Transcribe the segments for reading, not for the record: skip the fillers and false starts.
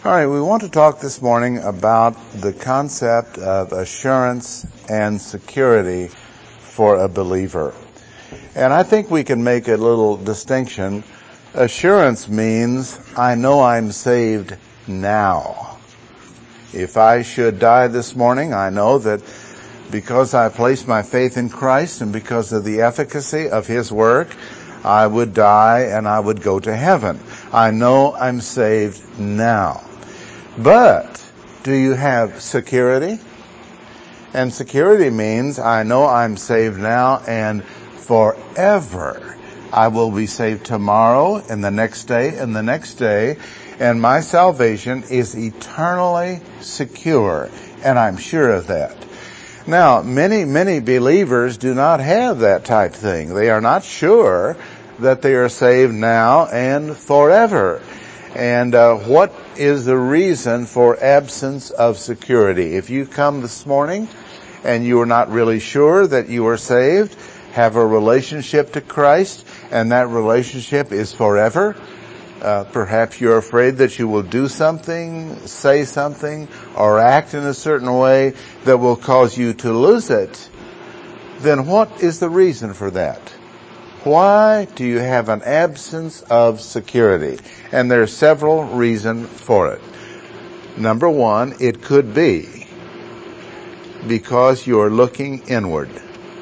All right, we want to talk this morning about the concept of assurance and security for a believer. And I think we can make a little distinction. Assurance means I know I'm saved now. If I should die this morning, I know that because I placed my faith in Christ and because of the efficacy of His work, I would die and I would go to heaven. I know I'm saved now. But do you have security? And security means I know I'm saved now and forever. I will be saved tomorrow and the next day and the next day. And my salvation is eternally secure. And I'm sure of that. Now, many believers do not have that type thing. They are not sure that they are saved now and forever. And what is the reason for absence of security? If you come this morning and you are not really sure that you are saved, have a relationship to Christ, and that relationship is forever, perhaps you're afraid that you will do something, say something, or act in a certain way that will cause you to lose it, then what is the reason for that? Why do you have an absence of security? And there are several reasons for it. Number one, it could be because you're looking inward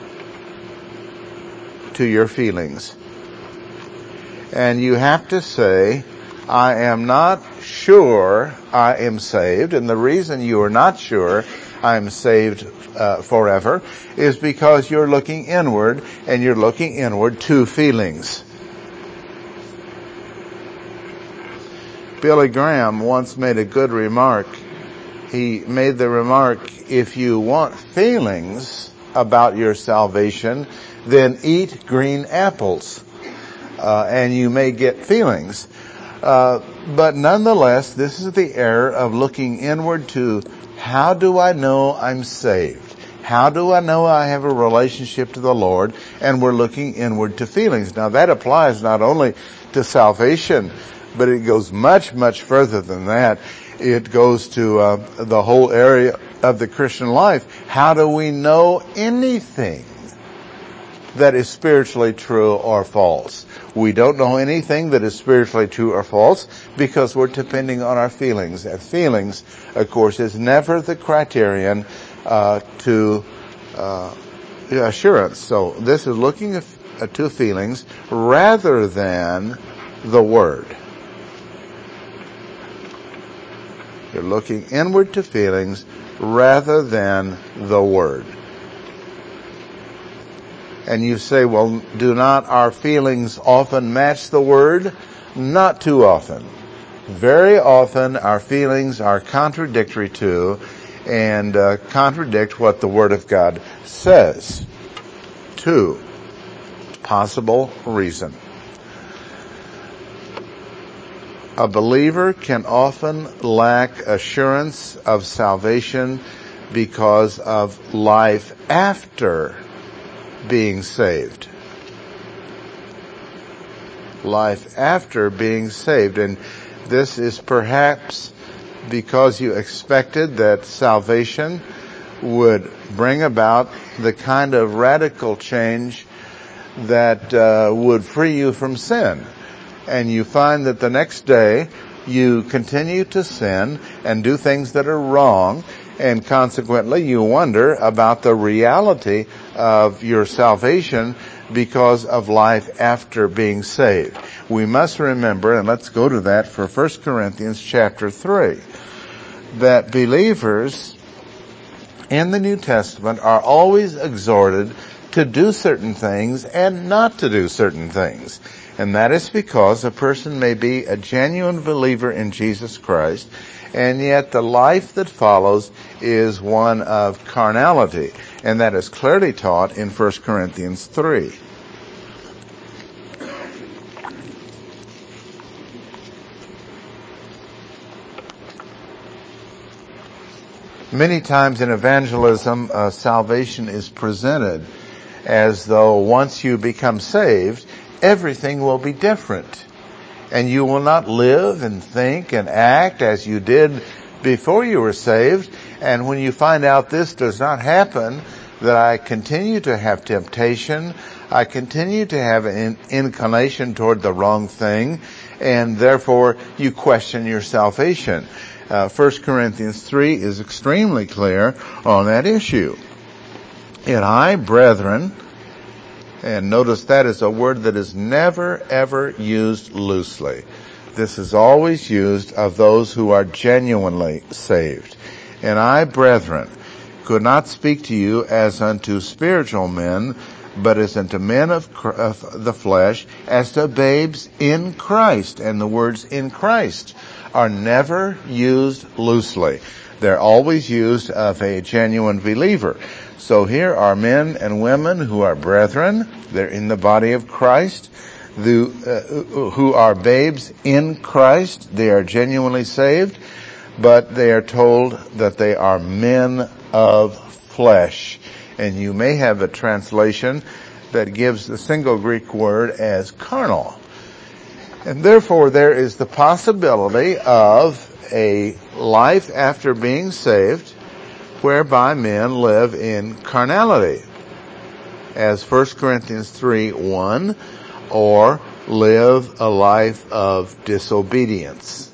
to your feelings. And you have to say, I am not sure I am saved. And the reason you are not sure I'm saved forever is because you're looking inward, and you're looking inward to feelings. Billy Graham once made a good remark. He made the remark, if you want feelings about your salvation, then eat green apples, and you may get feelings. But nonetheless, this is the error of looking inward to, how do I know I'm saved? How do I know I have a relationship to the Lord? And we're looking inward to feelings. Now that applies not only to salvation, but it goes much, much further than that. It goes to the whole area of the Christian life. How do we know anything that is spiritually true or false? We don't know anything that is spiritually true or false because we're depending on our feelings. And feelings, of course, is never the criterion to assurance. So this is looking to feelings rather than the Word. You're looking inward to feelings rather than the Word. And you say, well, do not our feelings often match the Word? Not too often. Very often our feelings are contradictory to and contradict what the Word of God says. Two, possible reason. A believer can often lack assurance of salvation because of life after being saved. Life after being saved. And this is perhaps because you expected that salvation would bring about the kind of radical change that would free you from sin. And you find that the next day you continue to sin and do things that are wrong, and consequently you wonder about the reality of your salvation because of life after being saved. We must remember, and let's go to that for 1 Corinthians chapter 3, that believers in the New Testament are always exhorted to do certain things and not to do certain things. And that is because a person may be a genuine believer in Jesus Christ, and yet the life that follows is one of carnality. And that is clearly taught in 1 Corinthians 3. Many times in evangelism, salvation is presented as though once you become saved, everything will be different. And you will not live and think and act as you did before you were saved. And when you find out this does not happen, that I continue to have temptation, I continue to have an inclination toward the wrong thing, and therefore you question your salvation. 1 Corinthians 3 is extremely clear on that issue. And I, brethren, and notice that is a word that is never ever used loosely. This is always used of those who are genuinely saved. And I, brethren, could not speak to you as unto spiritual men, but as unto men of the flesh, as to babes in Christ. And the words in Christ are never used loosely. They're always used of a genuine believer. So here are men and women who are brethren. They're in the body of Christ, who are babes in Christ. They are genuinely saved, but they are told that they are men of flesh. And you may have a translation that gives the single Greek word as carnal. And therefore there is the possibility of a life after being saved whereby men live in carnality, as 1 Corinthians 3:1, or live a life of disobedience.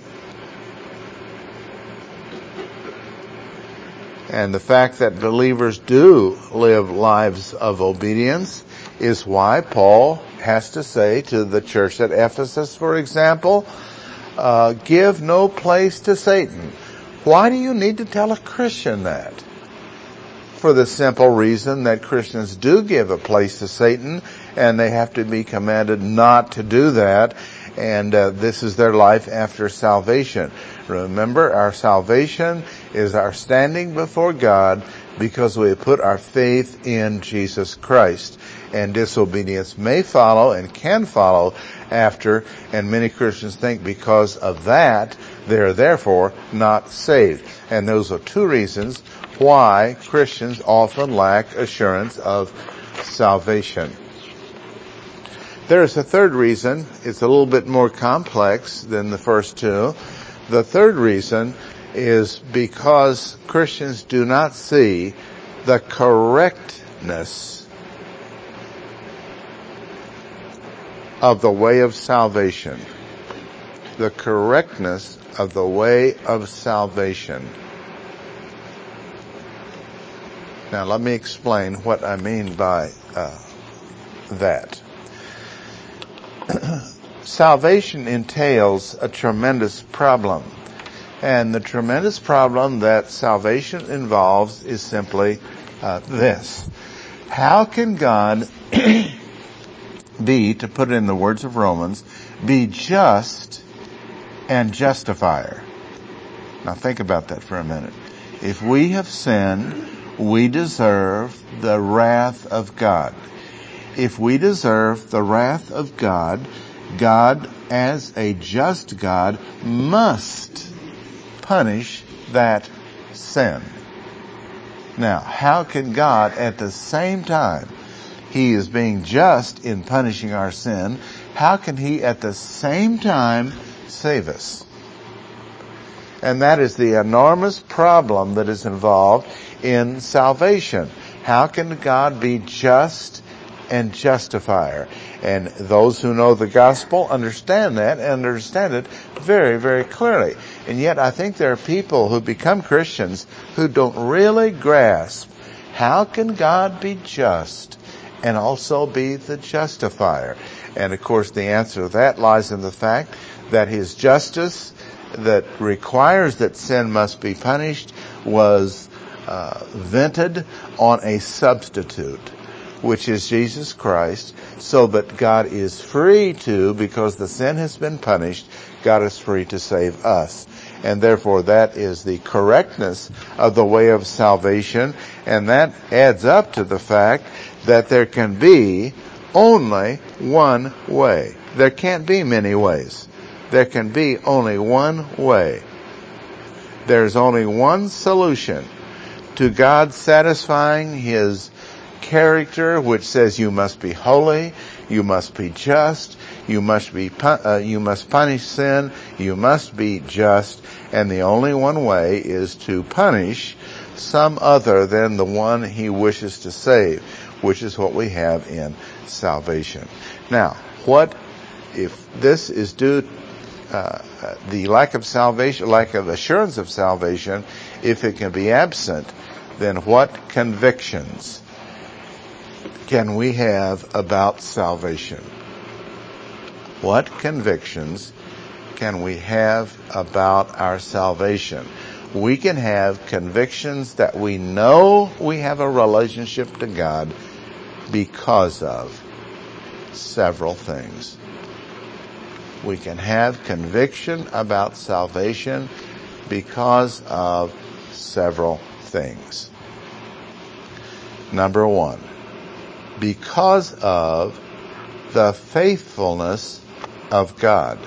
And the fact that believers do live lives of obedience is why Paul has to say to the church at Ephesus, for example, give no place to Satan. Why do you need to tell a Christian that? For the simple reason that Christians do give a place to Satan, and they have to be commanded not to do that. And this is their life after salvation. Remember, our salvation is our standing before God because we put our faith in Jesus Christ. And disobedience may follow and can follow after, and many Christians think because of that, they are therefore not saved. And those are two reasons why Christians often lack assurance of salvation. There is a third reason. It's a little bit more complex than the first two. The third reason is because Christians do not see the correctness of the way of salvation. The correctness of the way of salvation. Now let me explain what I mean by that. Salvation entails a tremendous problem. And the tremendous problem that salvation involves is simply this. How can God be, to put it in the words of Romans, be just and justifier? Now think about that for a minute. If we have sinned, we deserve the wrath of God. If we deserve the wrath of God, God, as a just God, must punish that sin. Now, how can God, at the same time He is being just in punishing our sin, how can He at the same time save us? And that is the enormous problem that is involved in salvation. How can God be just and justifier? And those who know the gospel understand that and understand it very, very clearly. And yet I think there are people who become Christians who don't really grasp how can God be just and also be the justifier. And of course the answer to that lies in the fact that His justice that requires that sin must be punished was vented on a substitute, which is Jesus Christ, so that God is free to, because the sin has been punished, God is free to save us. And therefore that is the correctness of the way of salvation, and that adds up to the fact that there can be only one way. There can't be many ways. There can be only one way. There's only one solution to God satisfying His character, which says you must be holy, You must be just. You must punish sin. You must be just. And the only one way is to punish some other than the one he wishes to save, which is what we have in salvation. Now, what if this is due the lack of salvation, lack of assurance of salvation, if it can be absent, then what convictions can we have about salvation? What convictions can we have about our salvation? We can have convictions that we know we have a relationship to God because of several things. We can have conviction about salvation because of several things. Number one, because of the faithfulness of God.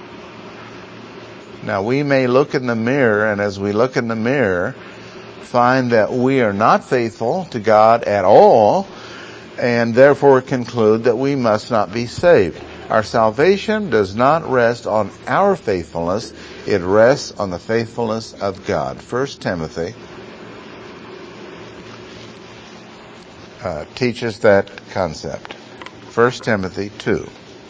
Now, we may look in the mirror, and as we look in the mirror, find that we are not faithful to God at all, and therefore conclude that we must not be saved. Our salvation does not rest on our faithfulness. It rests on the faithfulness of God. 1 Timothy teaches that concept. 1 Timothy 2.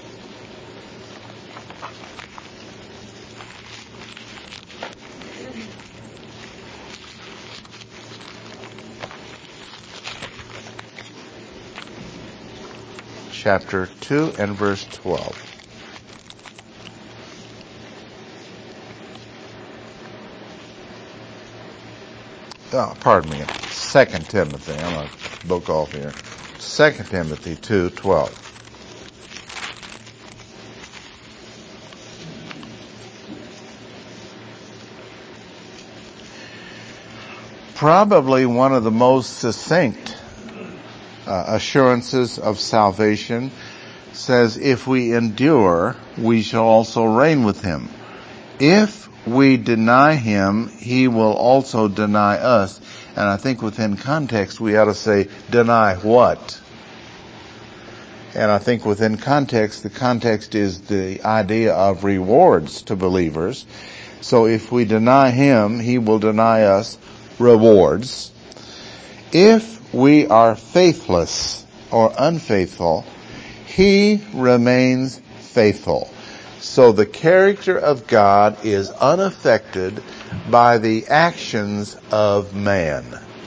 Chapter 2 and verse 12. Oh, pardon me. 2 Timothy. I'm going to book off here. 2 Timothy 2:12. Probably one of the most succinct assurances of salvation says, if we endure, we shall also reign with him. If we deny him, he will also deny us. And I think within context, we ought to say, deny what? And I think within context, the context is the idea of rewards to believers. So if we deny him, he will deny us rewards. If we are faithless or unfaithful, he remains faithful. So the character of God is unaffected by the actions of man.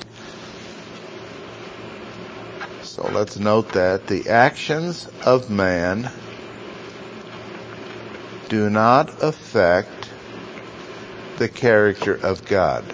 So let's note that the actions of man do not affect the character of God.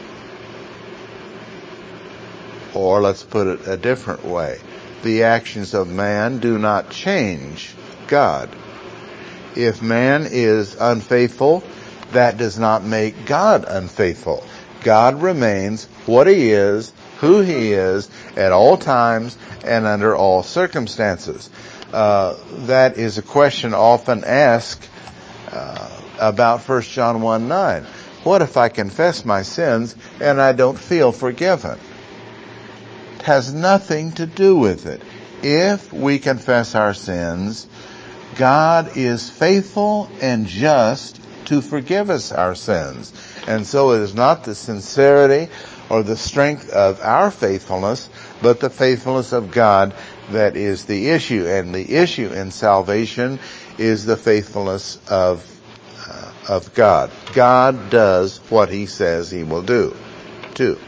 Or let's put it a different way. The actions of man do not change God. If man is unfaithful, that does not make God unfaithful. God remains what he is, who he is, at all times and under all circumstances. That is a question often asked about 1 John 1:9. What if I confess my sins and I don't feel forgiven? It has nothing to do with it. If we confess our sins, God is faithful and just to forgive us our sins. And so it is not the sincerity or the strength of our faithfulness, but the faithfulness of God that is the issue. And the issue in salvation is the faithfulness of God. God does what he says he will do. 2.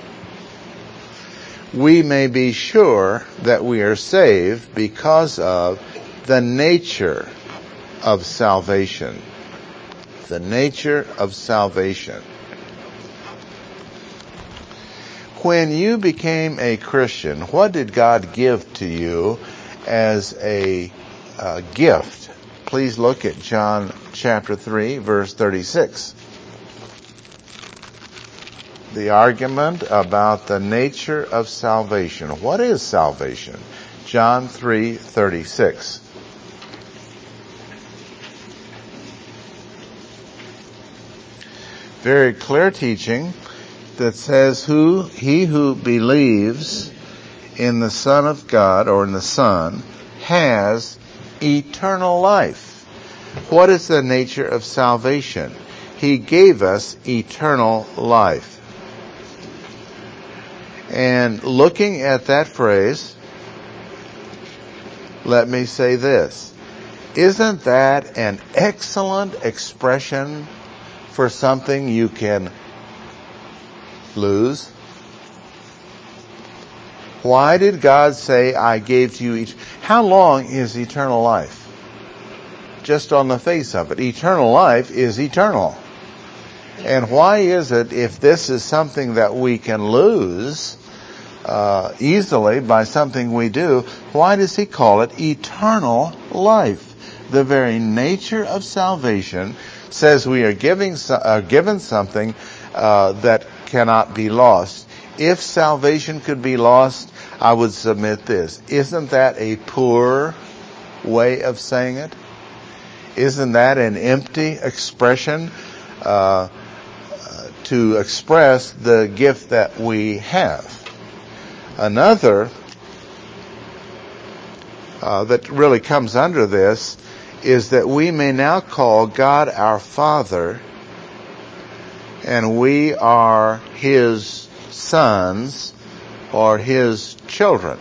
We may be sure that we are saved because of the nature of salvation. The nature of salvation. When you became a Christian, what did God give to you as a gift? Please look at John chapter 3, verse 36. The argument about the nature of salvation. What is salvation? John 3:36. Very clear teaching that says he who believes in the Son of God, or in the Son, has eternal life. What is the nature of salvation? He gave us eternal life. And looking at that phrase, let me say this. Isn't that an excellent expression for something you can lose? Why did God say, I gave to you each? How long is eternal life? Just on the face of it. Eternal life is eternal. And why is it, if this is something that we can lose easily by something we do, why does he call it eternal life? The very nature of salvation says we are given something that cannot be lost. If salvation could be lost, I would submit this. Isn't that a poor way of saying it? Isn't that an empty expression to express the gift that we have? Another that really comes under this is that we may now call God our Father, and we are His sons or His children.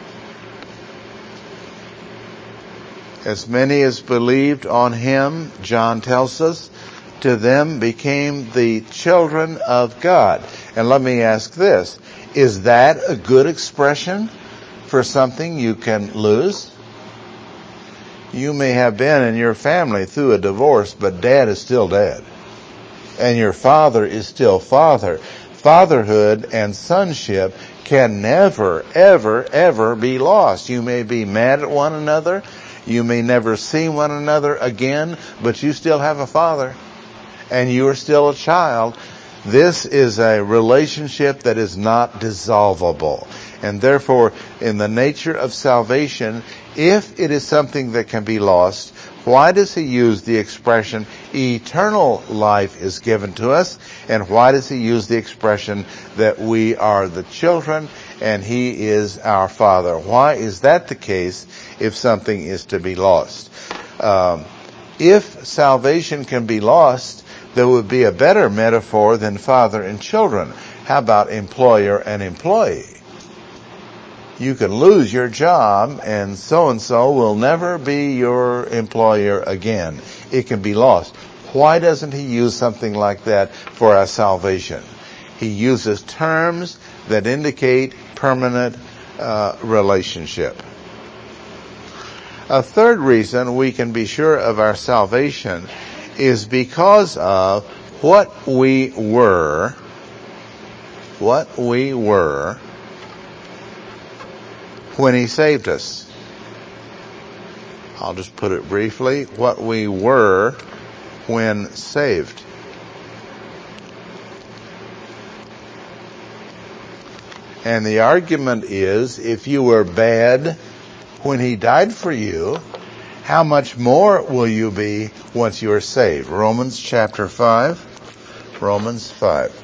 As many as believed on Him, John tells us, to them became the children of God. And let me ask this, is that a good expression for something you can lose? You may have been in your family through a divorce, but dad is still dad. And your father is still father. Fatherhood and sonship can never, ever, ever be lost. You may be mad at one another. You may never see one another again, but you still have a father. And you are still a child. This is a relationship that is not dissolvable. And therefore, in the nature of salvation, if it is something that can be lost, why does he use the expression eternal life is given to us? And why does he use the expression that we are the children and he is our father? Why is that the case if something is to be lost? If salvation can be lost, there would be a better metaphor than father and children. How about employer and employee? You can lose your job and so will never be your employer again. It can be lost. Why doesn't he use something like that for our salvation? He uses terms that indicate permanent relationship. A third reason we can be sure of our salvation is because of what we were when he saved us. I'll just put it briefly, what we were when saved. And the argument is, if you were bad when he died for you, how much more will you be once you are saved? Romans chapter 5. Romans 5.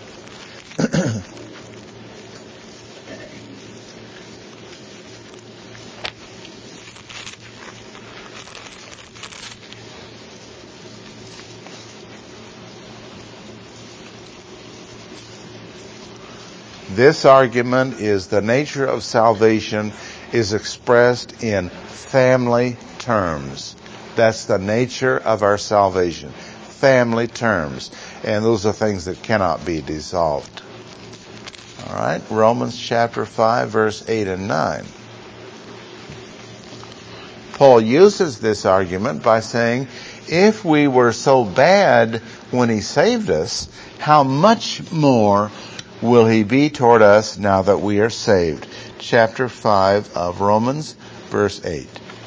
This argument is the nature of salvation is expressed in family terms. That's the nature of our salvation. Family terms. And those are things that cannot be dissolved. All right, Romans chapter 5, verse 8 and 9. Paul uses this argument by saying, if we were so bad when he saved us, how much more will he be toward us now that we are saved? Chapter 5 of Romans, verse 8.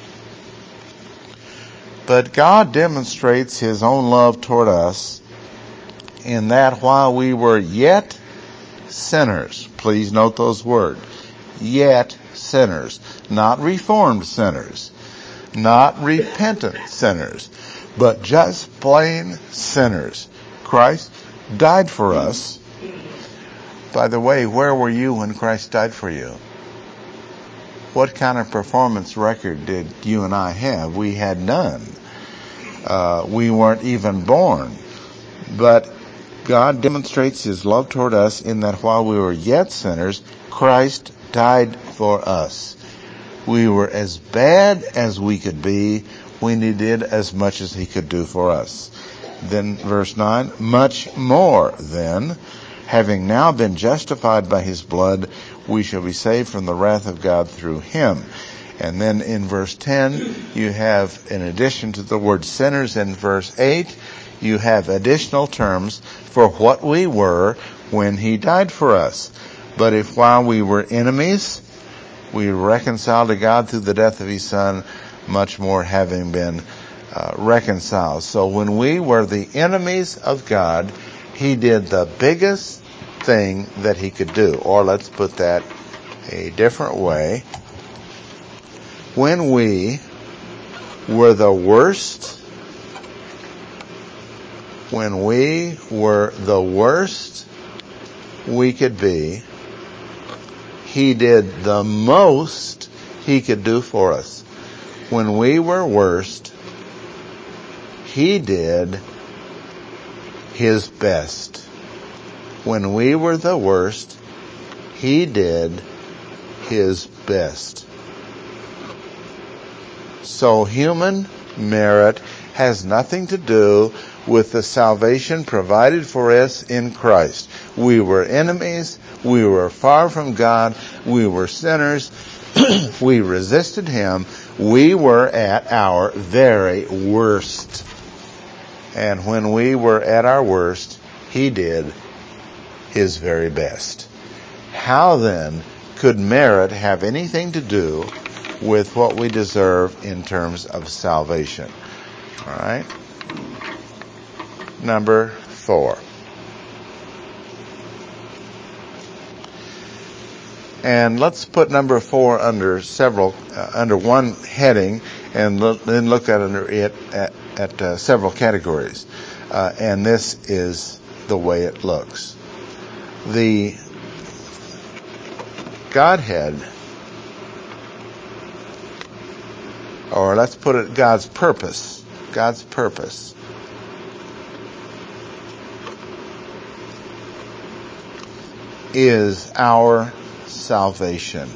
But God demonstrates his own love toward us in that while we were yet sinners, please note those words, yet sinners, not reformed sinners, not repentant sinners, but just plain sinners. Christ died for us. By the way, where were you when Christ died for you? what kind of performance record did you and I have? We had none. We weren't even born. But God demonstrates His love toward us in that while we were yet sinners, Christ died for us. We were as bad as we could be when He did as much as He could do for us. Then verse 9, much more then, having now been justified by His blood, we shall be saved from the wrath of God through Him. And then in verse 10, you have, in addition to the word sinners in verse 8, you have additional terms for what we were when He died for us. But if while we were enemies, we were reconciled to God through the death of His Son, much more having been reconciled. So when we were the enemies of God, He did the biggest thing that He could do. Or let's put that a different way. When we were the worst, we could be, He did the most He could do for us. When we were worst, He did His best. When we were the worst, He did His best. So human merit has nothing to do with the salvation provided for us in Christ. We were enemies. We were far from God. We were sinners. We resisted Him. We were at our very worst. And when we were at our worst, He did His very best. How then could merit have anything to do with what we deserve in terms of salvation? All right. Number 4. And let's put number 4 under under one heading, and then look at under it at several categories. And this is the way it looks. The Godhead, or let's put it God's purpose. God's purpose is our salvation.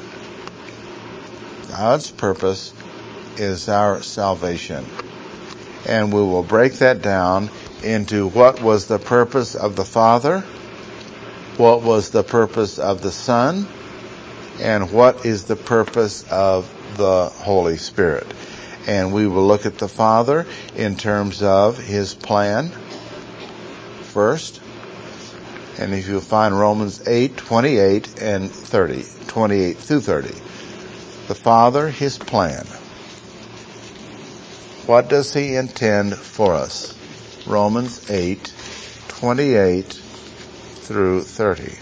God's purpose is our salvation. And we will break that down into what was the purpose of the Father, what was the purpose of the Son, and what is the purpose of the Holy Spirit. And we will look at the Father in terms of His plan first. And if you find Romans 8, 28 and 30, 28 through 30. The Father, His plan. What does He intend for us? Romans 8, 28 through 30.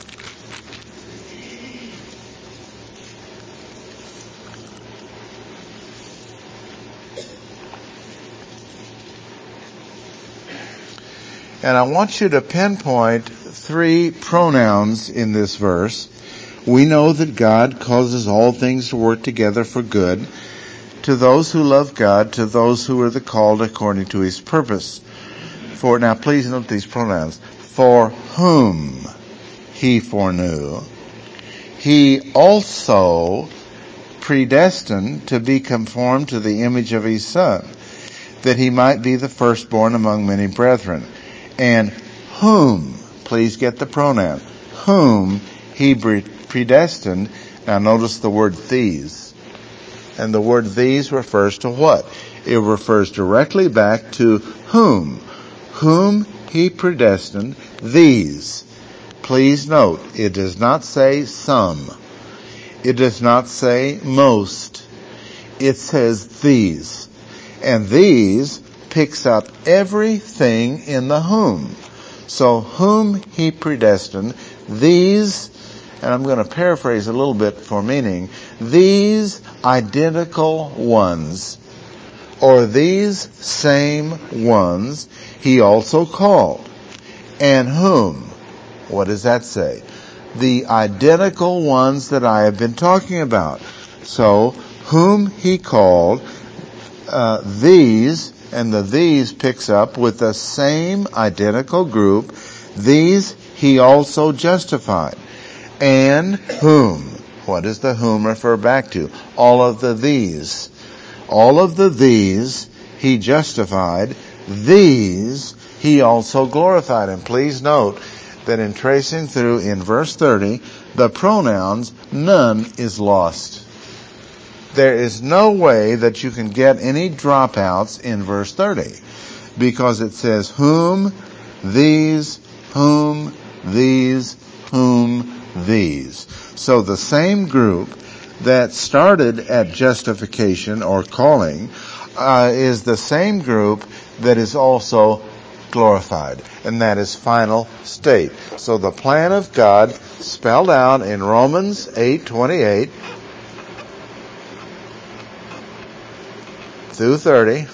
And I want you to pinpoint 3 pronouns in this verse. We know that God causes all things to work together for good to those who love God, to those who are the called according to His purpose. For, now please note these pronouns. For whom He foreknew, He also predestined to be conformed to the image of His Son, that He might be the firstborn among many brethren. And whom, please get the pronoun, whom He predestined. Now notice the word these. And the word these refers to what? It refers directly back to whom. Whom He predestined, these. Please note, it does not say some. It does not say most. It says these. And these picks up everything in the whom. So whom He predestined, these, and I'm going to paraphrase a little bit for meaning, these identical ones, or these same ones, He also called. And whom? What does that say? The identical ones that I have been talking about. So, whom he called, these, and the these picks up with the same identical group, these he also justified. And whom? What does the whom refer back to? All of the these. All of the these he justified. These he also glorified. And please note that in tracing through in verse 30, the pronouns, none is lost. There is no way that you can get any dropouts in verse 30, because it says whom, these, whom, these, whom, these. So the same group that started at justification or calling is the same group that is also glorified, and that is final state. So the plan of God spelled out in Romans 8:28 through 30,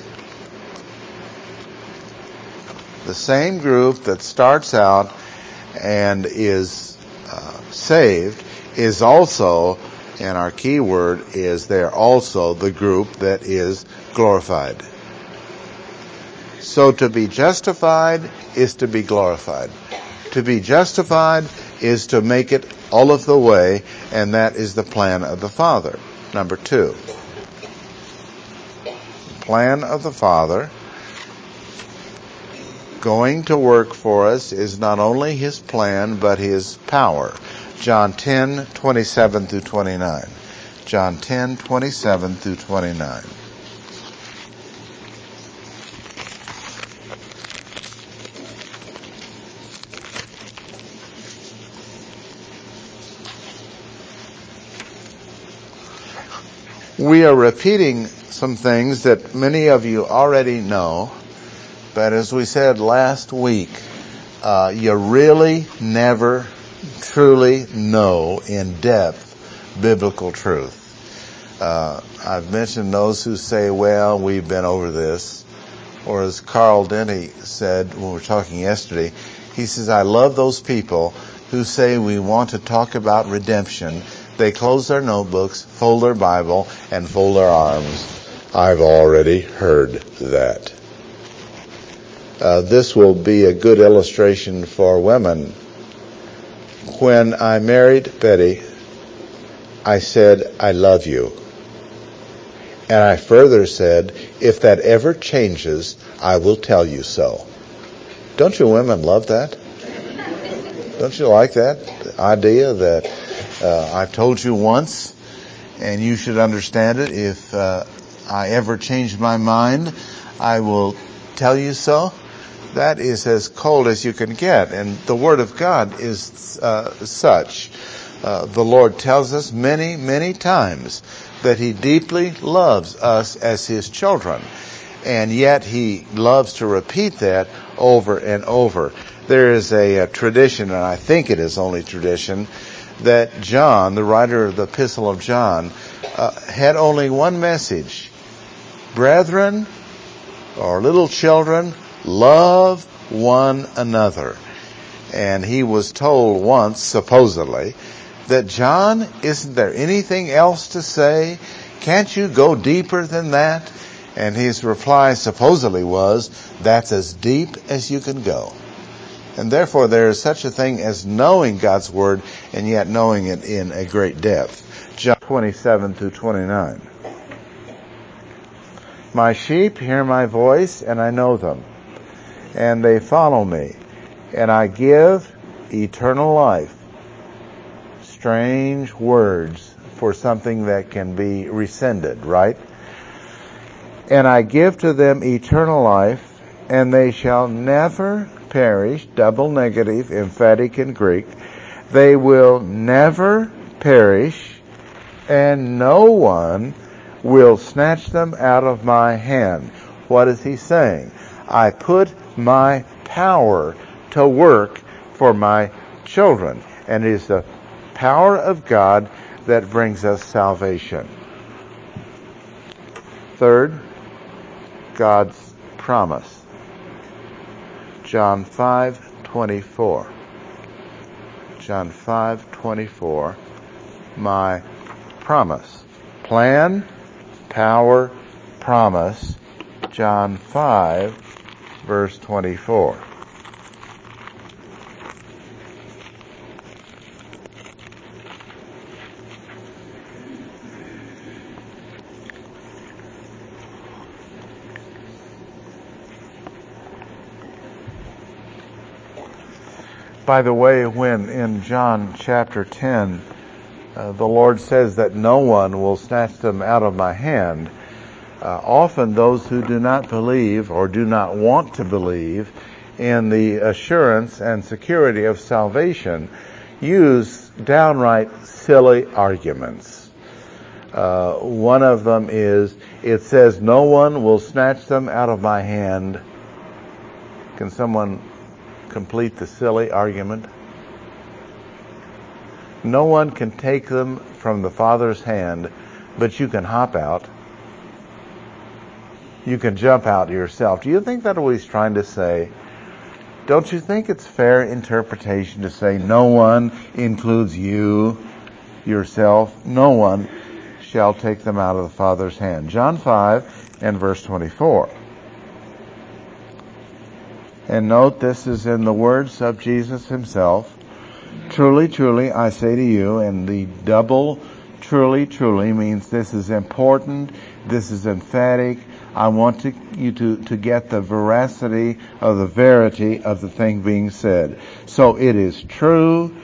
the same group that starts out and is saved is also, and our key word is they're also the group that is glorified. So to be justified is to be glorified. To be justified is to make it all of the way, and that is the plan of the Father. Number 2. Plan of the Father going to work for us is not only His plan, but His power. John 10:27 through 29. John 10:27 through 29. We are repeating some things that many of you already know, but as we said last week, you really never truly know in depth biblical truth. I've mentioned those who say, well, we've been over this. Or as Carl Denny said when we were talking yesterday, he says, I love those people who say we want to talk about redemption. They close their notebooks, fold their Bible, and fold their arms. I've already heard that. This will be a good illustration for women. When I married Betty, I said, I love you. And I further said, if that ever changes, I will tell you so. Don't you women love that? Don't you like that? The idea that I've told you once, and you should understand it. If I ever change my mind, I will tell you so. That is as cold as you can get. And the Word of God is such. The Lord tells us many, many times that He deeply loves us as His children. And yet He loves to repeat that over and over. There is a tradition, and I think it is only tradition, that John, the writer of the Epistle of John, had only one message. Brethren, or little children, love one another. And he was told once, supposedly, that John, isn't there anything else to say? Can't you go deeper than that? And his reply supposedly was, that's as deep as you can go. And therefore there is such a thing as knowing God's Word and yet knowing it in a great depth. John 27 through 29. My sheep hear my voice, and I know them, and they follow me, and I give eternal life. Strange words for something that can be rescinded, right? And I give to them eternal life, and they shall never perish, double negative, emphatic in Greek. They will never perish, and no one will snatch them out of my hand. What is he saying? I put my power to work for my children, and it is the power of God that brings us salvation. Third, God's promise. John 5:24. John 5:24. My promise. plan, power, promise. John 5, verse 24. By the way, when in John chapter 10, the Lord says that no one will snatch them out of my hand, often those who do not believe or do not want to believe in the assurance and security of salvation use downright silly arguments. One of them is, it says, no one will snatch them out of my hand. Can someone complete the silly argument? No one can take them from the Father's hand, but you can hop out. You can jump out yourself. Do you think that's what he's trying to say? Don't you think it's fair interpretation to say no one includes you, yourself? No one shall take them out of the Father's hand. John 5 and verse 24. And note, this is in the words of Jesus himself. Truly, truly, I say to you, and the double truly, truly means this is important, this is emphatic. I want you to get the veracity of the verity of the thing being said. So it is true,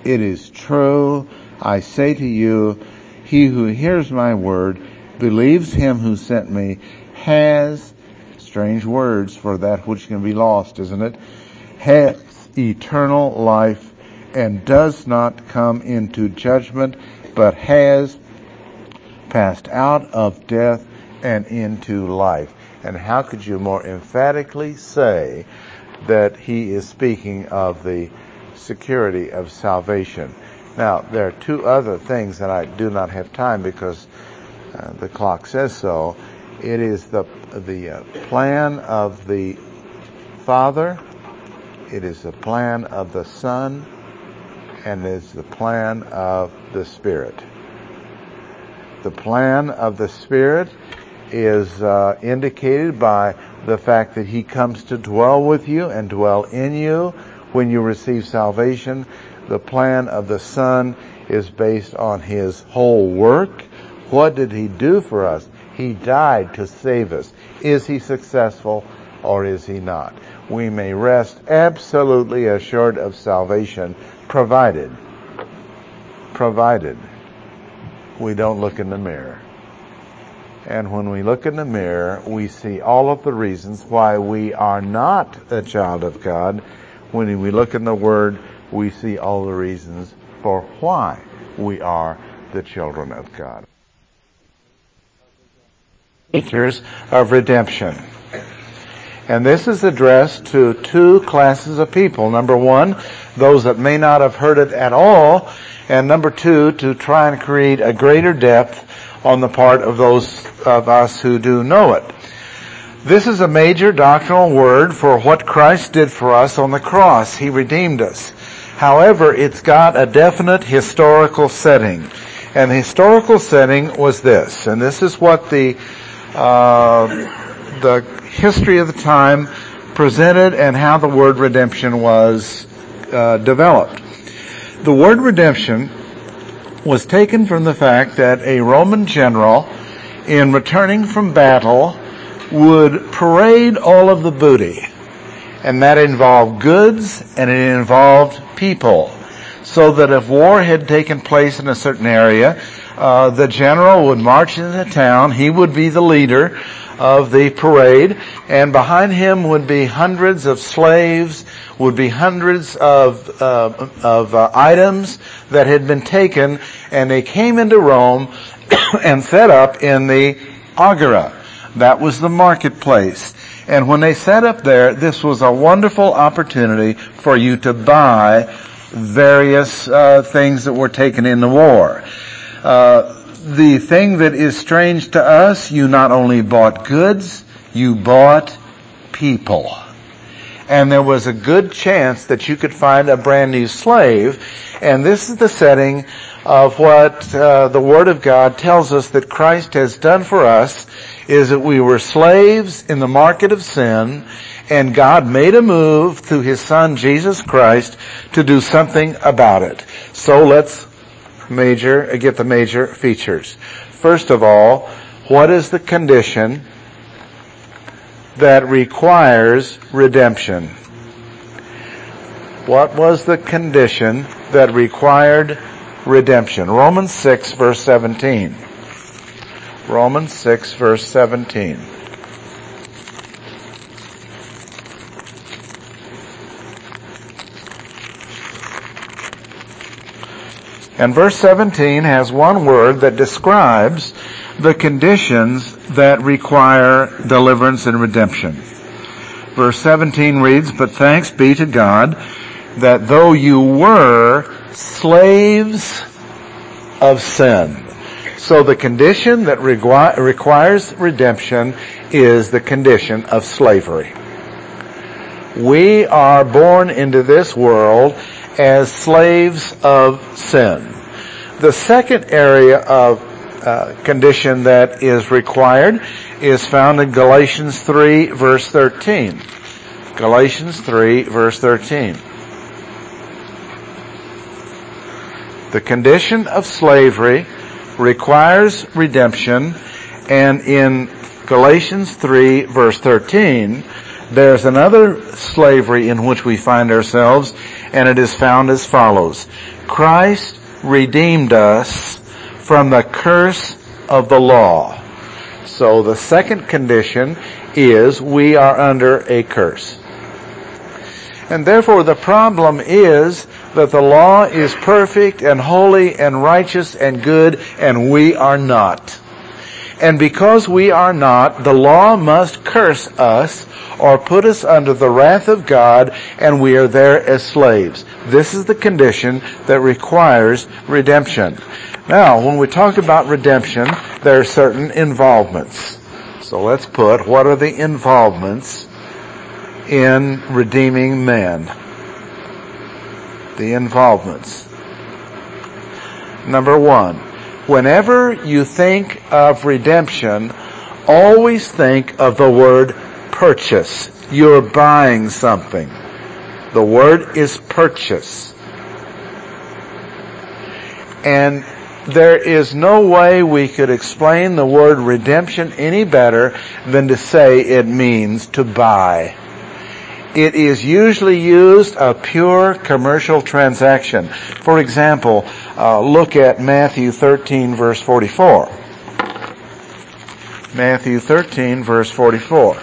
I say to you, he who hears my word, believes him who sent me, has, strange words for that which can be lost, isn't it? Has eternal life and does not come into judgment, but has passed out of death and into life. And how could you more emphatically say that he is speaking of the security of salvation? Now, there are two other things that I do not have time because the clock says so. It is the plan of the Father, it is the plan of the Son, and it is the plan of the Spirit. The plan of the Spirit is indicated by the fact that he comes to dwell with you and dwell in you when you receive salvation. The plan of the Son is based on his whole work. What did he do for us? He died to save us. Is he successful or is he not? We may rest absolutely assured of salvation, provided we don't look in the mirror. And when we look in the mirror, we see all of the reasons why we are not a child of God. When we look in the Word, we see all the reasons for why we are the children of God. Features of redemption. And this is addressed to two classes of people. Number one, those that may not have heard it at all. And number two, to try and create a greater depth on the part of those of us who do know it. This is a major doctrinal word for what Christ did for us on the cross. He redeemed us. However, it's got a definite historical setting. And the historical setting was this. And this is what the history of the time presented and how the word redemption was developed. The word redemption was taken from the fact that a Roman general, in returning from battle, would parade all of the booty. And that involved goods and it involved people. So that if war had taken place in a certain area, the general would march into town. He would be the leader of the parade, and behind him would be hundreds of slaves, would be hundreds of items that had been taken, and they came into Rome and set up in the Agora. That was the marketplace. And when they set up there, this was a wonderful opportunity for you to buy various things that were taken in the war. The thing that is strange to us, you not only bought goods, you bought people. And there was a good chance that you could find a brand new slave. And this is the setting of what the Word of God tells us that Christ has done for us is that we were slaves in the market of sin, and God made a move through His Son, Jesus Christ, to do something about it. So let's get the major features. First of all, what is the condition that requires redemption? What was the condition that required redemption? Romans 6 verse 17. Romans 6 verse 17. And verse 17 has one word that describes the conditions that require deliverance and redemption. Verse 17 reads, "But thanks be to God that though you were slaves of sin." So the condition that requires redemption is the condition of slavery. We are born into this world as slaves of sin. The second area of condition that is required is found in Galatians 3 verse 13. Galatians 3 verse 13. The condition of slavery requires redemption, and in Galatians 3 verse 13, there's another slavery in which we find ourselves, and it is found as follows. Christ redeemed us from the curse of the law. So the second condition is we are under a curse. And therefore the problem is that the law is perfect and holy and righteous and good, and we are not. And because we are not, the law must curse us or put us under the wrath of God, and we are there as slaves. This is the condition that requires redemption. Now, when we talk about redemption, there are certain involvements. So let's put, what are the involvements in redeeming man? The involvements. Number one, whenever you think of redemption, always think of the word purchase. You're buying something. The word is purchase. And there is no way we could explain the word redemption any better than to say it means to buy. It is usually used a pure commercial transaction. For example, look at Matthew 13 verse 44. Matthew 13 verse 44.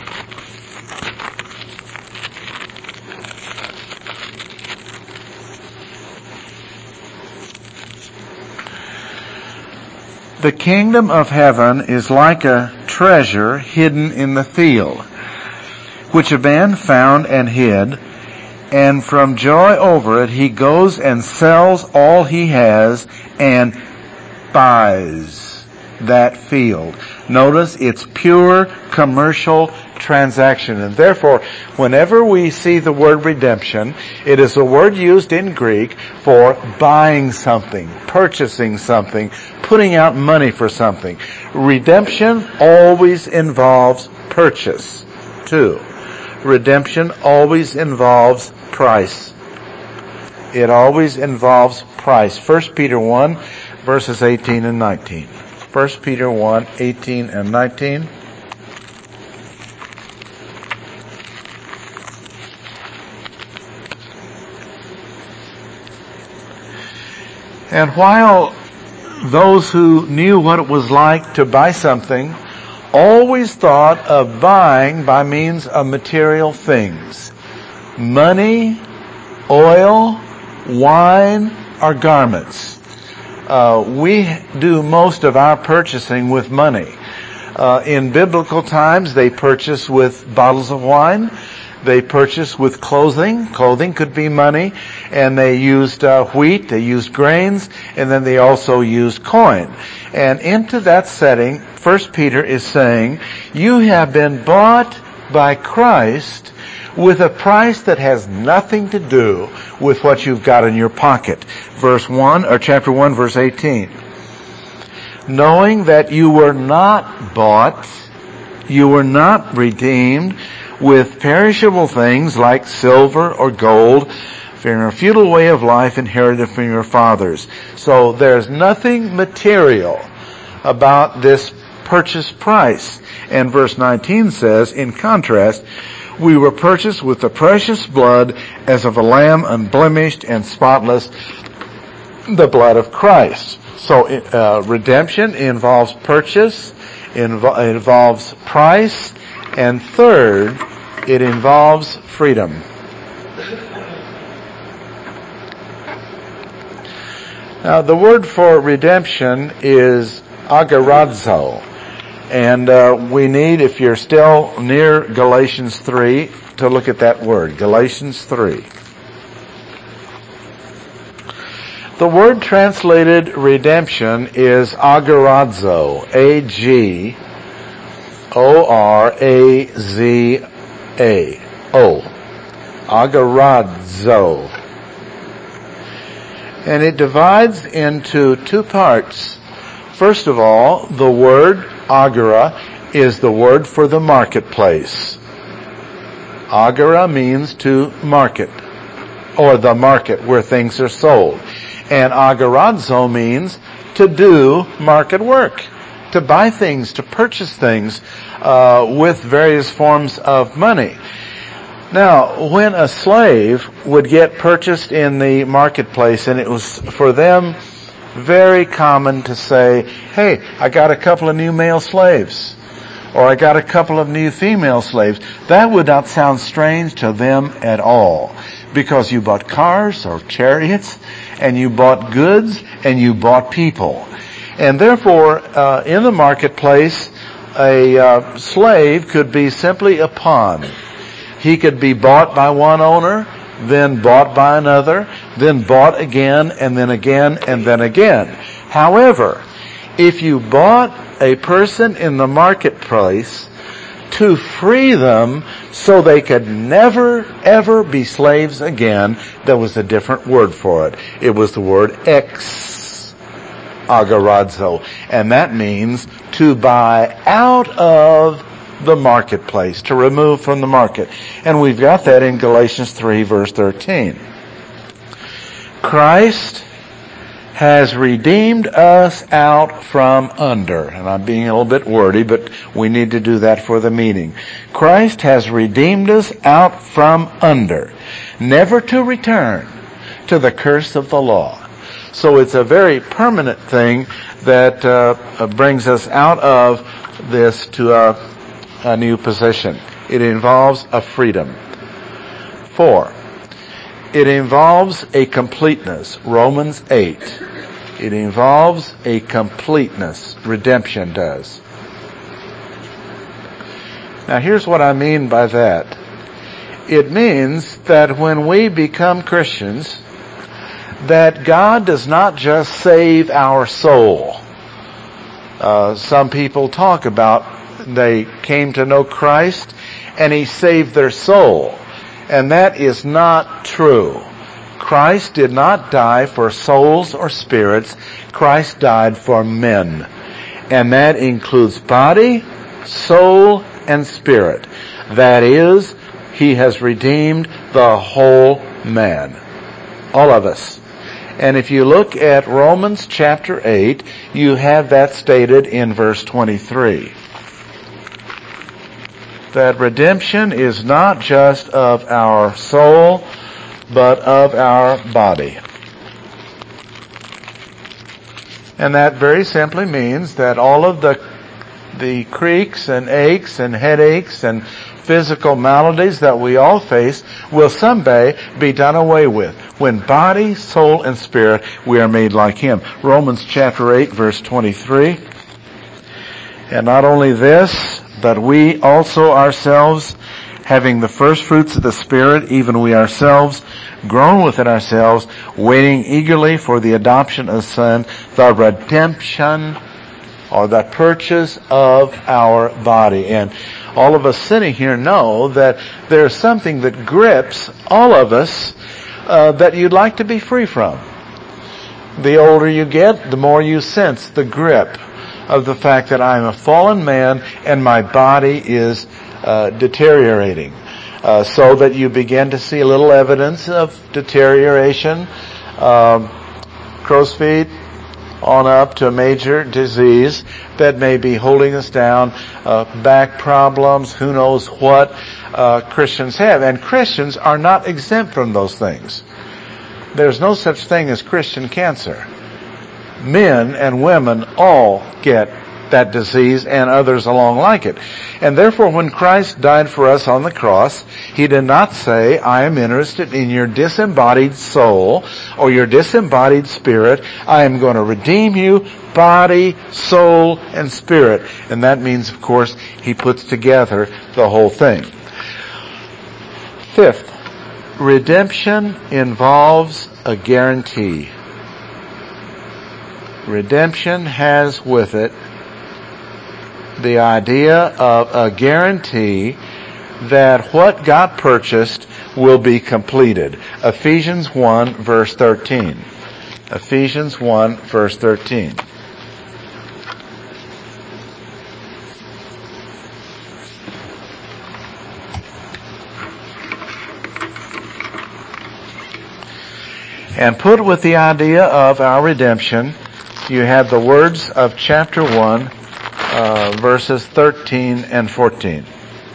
The kingdom of heaven is like a treasure hidden in the field, which a man found and hid, and from joy over it he goes and sells all he has and buys that field. Notice it's pure commercial transaction, and therefore whenever we see the word redemption, it is a word used in Greek for buying something, purchasing something, putting out money for something. Redemption always involves purchase. 2. Redemption always involves price. It always involves price. 1 Peter 1 verses 18 and 19. 1 Peter 1, 18 and 19. And while those who knew what it was like to buy something always thought of buying by means of material things, money, oil, wine, or garments. We do most of our purchasing with money. In biblical times, they purchased with bottles of wine. They purchased with clothing. Clothing could be money. And they used wheat, they used grains, and then they also used coin. And into that setting, 1 Peter is saying, you have been bought by Christ with a price that has nothing to do with what you've got in your pocket. Chapter 1, verse 18. Knowing that you were not bought, you were not redeemed with perishable things like silver or gold, from a futile way of life inherited from your fathers. So there's nothing material about this purchase price. And verse 19 says, in contrast, we were purchased with the precious blood as of a lamb, unblemished and spotless, the blood of Christ. So redemption involves purchase, involves price, and third, it involves freedom. Now, the word for redemption is agarazzo. And we need, if you're still near Galatians 3, to look at that word, Galatians 3. The word translated redemption is agarazzo, A-G-O-R-A-Z-A-O, agarazzo. And it divides into two parts. First of all, the word agora is the word for the marketplace. Agora means to market, or the market where things are sold. And agorazo means to do market work, to buy things, to purchase things with various forms of money. Now, when a slave would get purchased in the marketplace, and it was for them very common to say, hey, I got a couple of new male slaves, or I got a couple of new female slaves, that would not sound strange to them at all, because you bought cars or chariots, and you bought goods, and you bought people. And therefore, in the marketplace, a slave could be simply a pawn. He could be bought by one owner, then bought by another, then bought again, and then again, and then again. However, if you bought a person in the marketplace to free them so they could never, ever be slaves again, there was a different word for it. It was the word agorazo. And that means to buy out of the marketplace, to remove from the market. And we've got that in Galatians 3, verse 13. Christ has redeemed us out from under. And I'm being a little bit wordy, but we need to do that for the meeting. Christ has redeemed us out from under, never to return to the curse of the law. So it's a very permanent thing that brings us out of this to a new position. It involves a freedom. 4. It involves a completeness. Romans 8. It involves a completeness. Redemption does. Now here's what I mean by that. It means that when we become Christians, that God does not just save our soul. Some people talk about they came to know Christ and He saved their soul. And that is not true. Christ did not die for souls or spirits. Christ died for men. And that includes body, soul, and spirit. That is, He has redeemed the whole man. All of us. And if you look at Romans chapter 8, you have that stated in verse 23. That redemption is not just of our soul, but of our body. And that very simply means that all of the creaks and aches and headaches and physical maladies that we all face will someday be done away with. When body, soul, and spirit, we are made like Him. Romans chapter 8, verse 23. And not only this, but we also ourselves, having the first fruits of the Spirit, even we ourselves, groan within ourselves, waiting eagerly for the adoption of Son, the redemption or the purchase of our body. And all of us sitting here know that there's something that grips all of us that you'd like to be free from. The older you get, the more you sense the grip of the fact that I'm a fallen man and my body is deteriorating. So that you begin to see a little evidence of deterioration, crow's feet on up to a major disease that may be holding us down, back problems, who knows what Christians have. And Christians are not exempt from those things. There's no such thing as Christian cancer. Men and women all get that disease and others along like it. And therefore, when Christ died for us on the cross, He did not say, I am interested in your disembodied soul or your disembodied spirit. I am going to redeem you, body, soul, and spirit. And that means, of course, He puts together the whole thing. Fifth, redemption involves a guarantee. Redemption has with it the idea of a guarantee that what God purchased will be completed. Ephesians 1 verse 13. Ephesians 1 verse 13. And put with the idea of our redemption, you have the words of chapter 1, verses 13 and 14.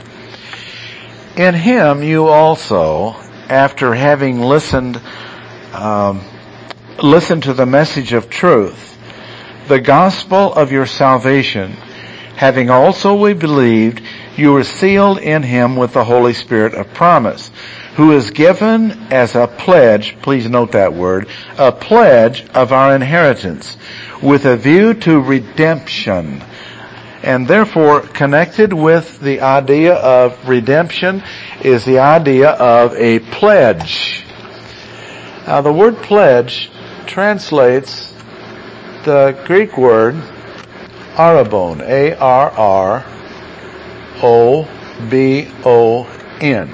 In Him you also, after having listened to the message of truth, the gospel of your salvation, having also we believed, you were sealed in Him with the Holy Spirit of promise, who is given as a pledge, please note that word, a pledge of our inheritance, with a view to redemption. And therefore, connected with the idea of redemption is the idea of a pledge. Now, the word pledge translates the Greek word arrabon, A-R-R-O-B-O-N.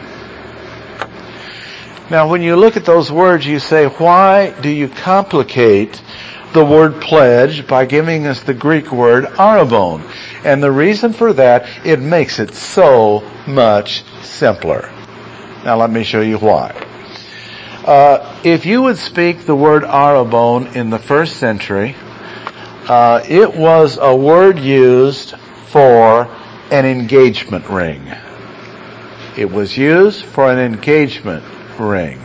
Now, when you look at those words, you say, why do you complicate the word pledge by giving us the Greek word arrabon? And the reason for that, it makes it so much simpler. Now, let me show you why. If you would speak the word arrabon in the first century, it was a word used for an engagement ring. It was used for an engagement ring.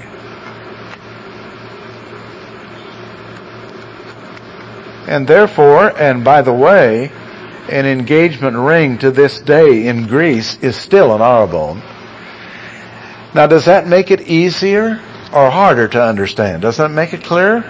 And therefore, and by the way, an engagement ring to this day in Greece is still an arrabon. Now, does that make it easier or harder to understand? Does that make it clearer?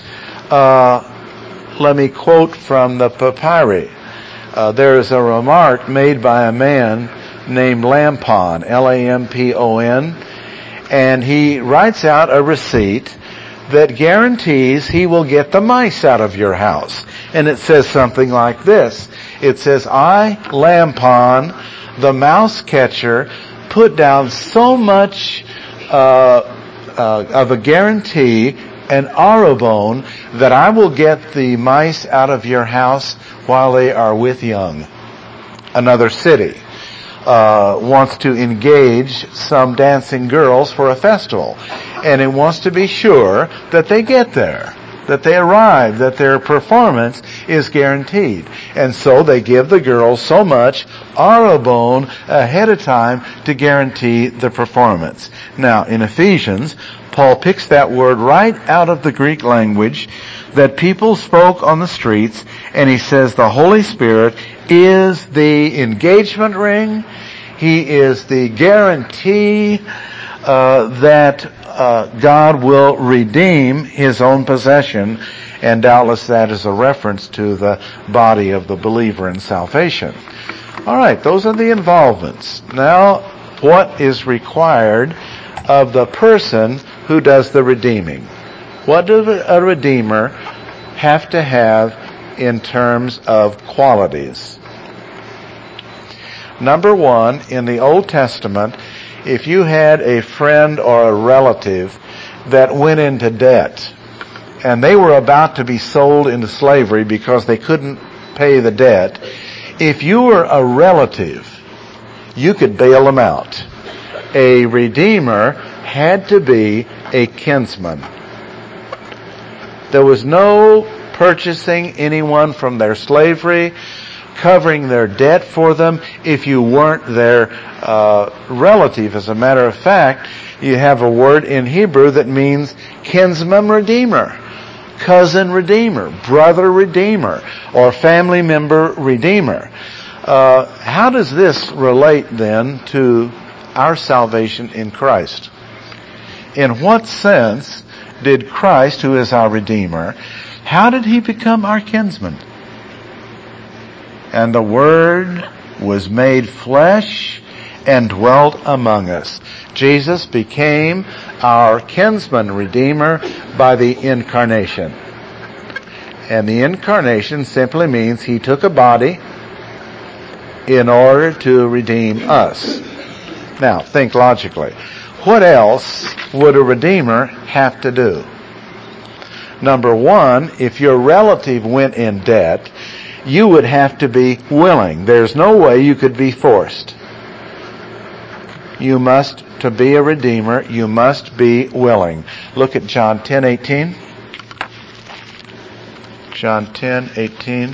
Let me quote from the papyri. There is a remark made by a man named Lampon, Lampon, and he writes out a receipt that guarantees he will get the mice out of your house. And it says something like this. It says, I, Lampon, the mouse catcher, put down so much of a guarantee, an arrabon, that I will get the mice out of your house while they are with young. Another city wants to engage some dancing girls for a festival, and it wants to be sure that they get there, that they arrive, that their performance is guaranteed. And so they give the girls so much arrabon ahead of time to guarantee the performance. Now, in Ephesians, Paul picks that word right out of the Greek language that people spoke on the streets, and he says the Holy Spirit is the engagement ring. He is the guarantee that God will redeem His own possession, and doubtless that is a reference to the body of the believer in salvation. All right, those are the involvements. Now, what is required of the person who does the redeeming? What does a redeemer have to have in terms of qualities? Number one, in the Old Testament, if you had a friend or a relative that went into debt, and they were about to be sold into slavery because they couldn't pay the debt, if you were a relative, you could bail them out. A redeemer had to be a kinsman. There was no purchasing anyone from their slavery, covering their debt for them if you weren't their relative. As a matter of fact, you have a word in Hebrew that means kinsman redeemer, cousin redeemer, brother redeemer, or family member redeemer. How does this relate then to our salvation in Christ? In what sense did Christ, who is our Redeemer, how did he become our kinsman? And the Word was made flesh and dwelt among us. Jesus became our kinsman redeemer by the incarnation. And the incarnation simply means he took a body in order to redeem us. Now, think logically. What else would a redeemer have to do? Number one, if your relative went in debt, you would have to be willing. There's no way you could be forced. You must, to be a redeemer, you must be willing. Look at John 10:18. John 10:18.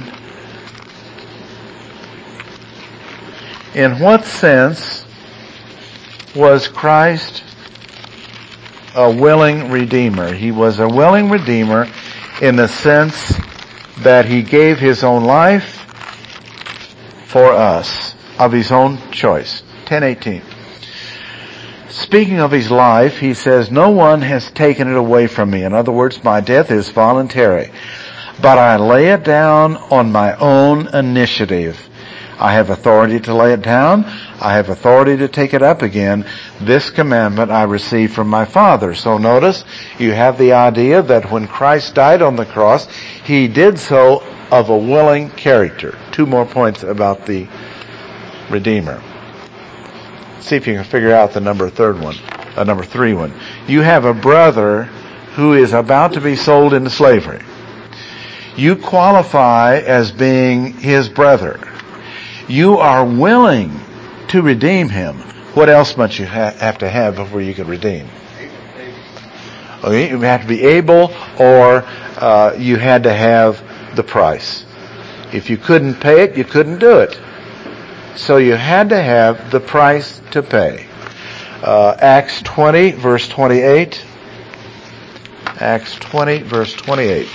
In what sense was Christ a willing redeemer? He was a willing redeemer in the sense that he gave his own life for us, of his own choice. 10:18. Speaking of his life, he says, no one has taken it away from me. In other words, my death is voluntary. But I lay it down on my own initiative. I have authority to lay it down. I have authority to take it up again. This commandment I received from my Father. So notice, you have the idea that when Christ died on the cross, he did so of a willing character. Two more points about the Redeemer. See if you can figure out the number three one. You have a brother who is about to be sold into slavery. You qualify as being his brother. You are willing to redeem him. What else must you have to have before you can redeem? Okay, you have to be able, or you had to have the price. If you couldn't pay it, you couldn't do it. So you had to have the price to pay. Acts 20, verse 28. Acts 20, verse 28.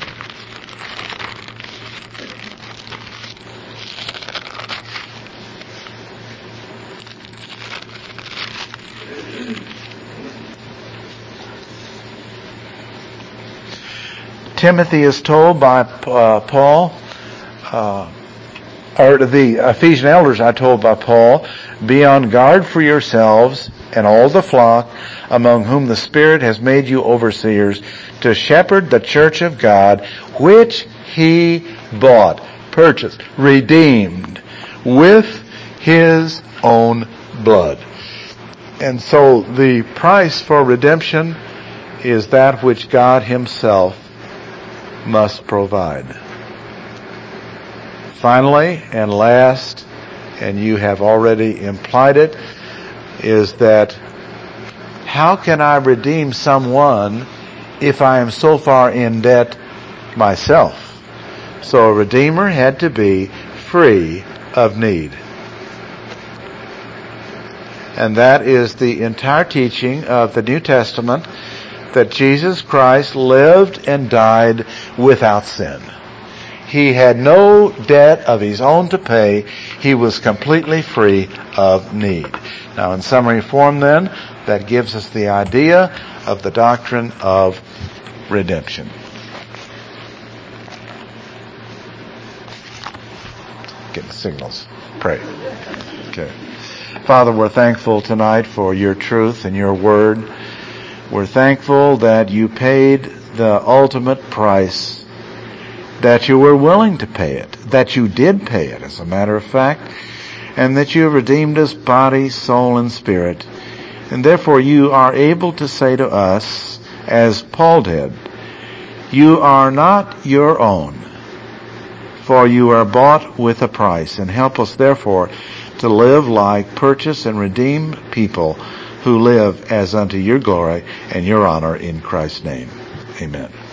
Timothy is told by Paul, or the Ephesian elders are told by Paul, be on guard for yourselves and all the flock among whom the Spirit has made you overseers to shepherd the church of God, which he bought, purchased, redeemed with his own blood. And so the price for redemption is that which God himself must provide. Finally and last, and you have already implied it, is that how can I redeem someone if I am so far in debt myself? So a redeemer had to be free of need. And that is the entire teaching of the New Testament, that Jesus Christ lived and died without sin. He had no debt of his own to pay. He was completely free of need. Now, in summary form then, that gives us the idea of the doctrine of redemption. Get the signals. Pray. Okay. Father, we're thankful tonight for your truth and your word. We're thankful that you paid the ultimate price, that you were willing to pay it, that you did pay it, as a matter of fact, and that you have redeemed us body, soul, and spirit. And therefore you are able to say to us, as Paul did, you are not your own, for you are bought with a price. And help us therefore to live like purchased and redeemed people who live as unto your glory and your honor in Christ's name. Amen.